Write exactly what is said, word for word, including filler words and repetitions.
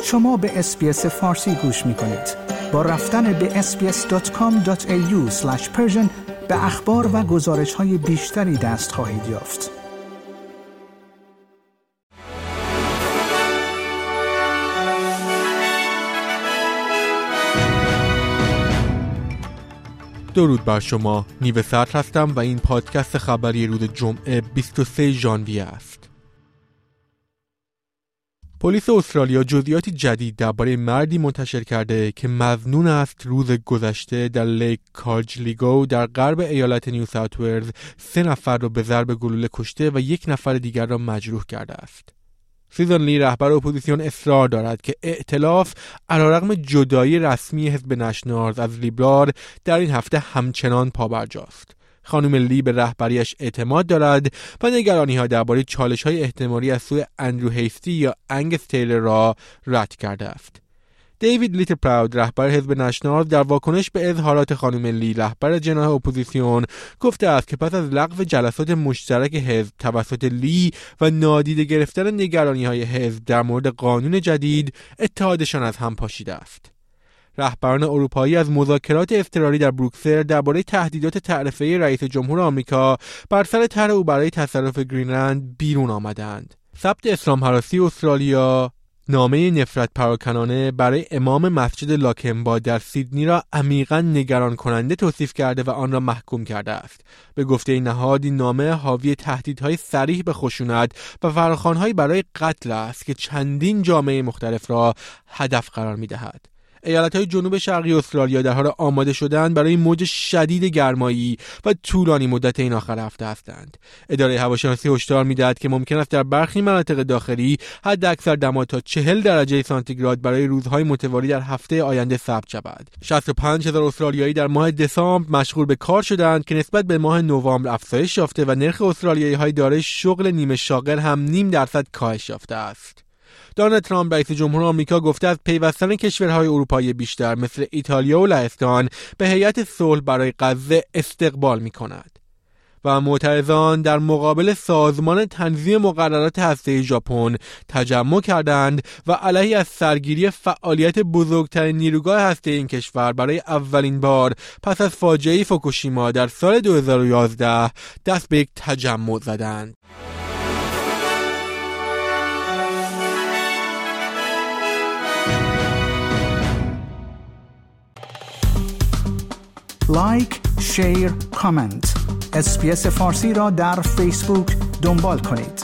شما به اس‌بی‌اس فارسی گوش می‌کنید. با رفتن به اس بی اس دات کام دات ای یو اسلش پرشن به اخبار و گزارش‌های بیشتری دست خواهید یافت. درود بر شما. نیو صدر هستم و این پادکست خبری روز جمعه بیست و سوم ژانویه است. پلیس استرالیا جزئیاتی جدید درباره مردی منتشر کرده که مظنون است روز گذشته در لیک کارجلیگو در غرب ایالت نیو ساوت ولز سه نفر را به ضرب گلوله کشته و یک نفر دیگر را مجروح کرده است. سوزان لی رهبر اپوزیسیون اصرار دارد که ائتلاف علیرغم جدایی رسمی حزب نشنالز از لیبرال در این هفته همچنان پابرجاست. خانم لی به رهبریش اعتماد دارد و نگرانی‌ها درباره چالش‌های احتمالی از سوی اندرو هیستی یا انگس تیلر را رد کرده است. دیوید لیتل پراود رهبر حزب نشنالز در واکنش به اظهارات خانم لی رهبر جناح اپوزیسیون گفته است که پس از لغو جلسات مشترک حزب توسط لی و نادیده گرفتن نگرانی‌های حزب در مورد قانون جدید اتحادشان از هم پاشیده است. رهبران اروپایی از مذاکرات اضطراری در بروکسل درباره تهدیدات تعرفه‌ای رئیس جمهور آمریکا بر سر طرح او برای تصرف گرینلند بیرون آمدند. ثبت اسلام هراسی استرالیا نامه نفرت پراکنانه برای امام مسجد لاکنبا در سیدنی را عمیقاً نگران کننده توصیف کرده و آن را محکوم کرده است. به گفته این نهاد این نامه حاوی تهدیدهای صریح به خشونت و فراخوان‌هایی برای قتل است که چندین جامعه مختلف را هدف قرار می‌دهد. ایالت‌های جنوب شرقی استرالیا در حال آماده شدن برای موج شدید گرمایی و طولانی مدت این آخر هفته هستند. اداره هواشناسی هشدار می‌دهد که ممکن است در برخی مناطق داخلی حداکثر دما تا چهل درجه سانتیگراد برای روزهای متوالی در هفته آینده ثبت شود. شصت و پنج هزار استرالیایی در ماه دسامبر مشغول به کار شدند که نسبت به ماه نوامبر افزایش یافته و نرخ استرالیایی‌های دارای شغل نیمه شاغل هم نیم درصد کاهش یافته است. دونالد ترامپ رئیس جمهور آمریکا گفته از پیوستن کشورهای اروپایی بیشتر مثل ایتالیا و لهستان به هیئت صلح برای غزه استقبال می‌کند و معترضان در مقابل سازمان تنظیم مقررات هسته‌ای ژاپن تجمع کردند و علیه از سرگیری فعالیت بزرگترین نیروگاه هسته‌ای این کشور برای اولین بار پس از فاجعه فوکوشیما در سال دو هزار و یازده دست به یک تجمع زدند. لایک، شیر، کامنت. اس‌بی‌اس فارسی را در فیسبوک دنبال کنید.